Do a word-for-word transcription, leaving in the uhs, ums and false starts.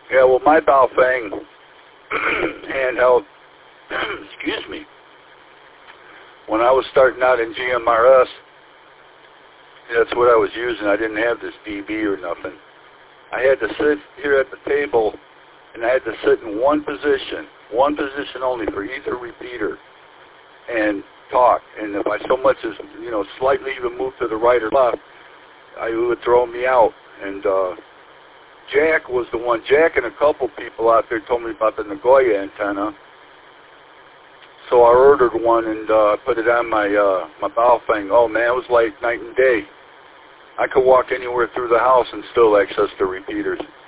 Yeah, well, my Baofeng handheld, excuse me, when I was starting out in G M R S, that's what I was using. I didn't have this D B or nothing. I had to sit here at the table, and I had to sit in one position, one position only for either repeater, and talk. And if I so much as, you know, slightly even moved to the right or left, I, it would throw me out. And uh, Jack was the one, Jack and a couple people out there told me about the Nagoya antenna. So I ordered one and uh, put it on my uh, my Baofeng. Oh man, it was like night and day. I could walk anywhere through the house and still access the repeaters.